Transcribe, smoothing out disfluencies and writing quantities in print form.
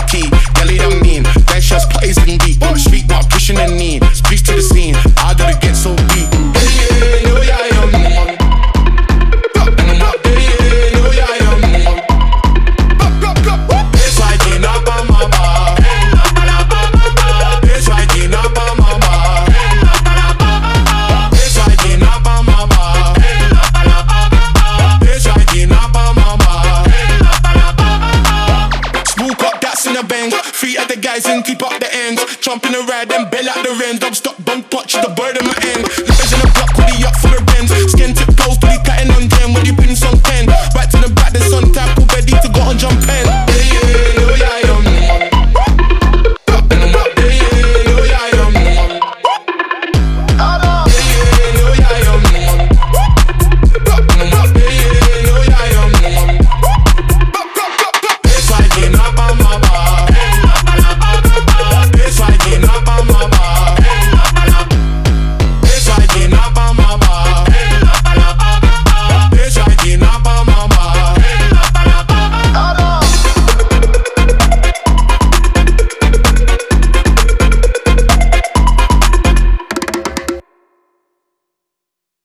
key. Girl, you don't mean. Then she has parties in deep. On the street, not pushing the knee. Streets to the scene. How did it get so deep? Hey, no, yeah, I am. Feet at the guys and keep up the ends. Jumping the ride and bell at the end. Don't stop, don't touch the bird in my end. Lippers in the block, hoodie up for the bends. Skin tip toes, booty cutting on them. When you pin some 10. Back to the back, the sun tap.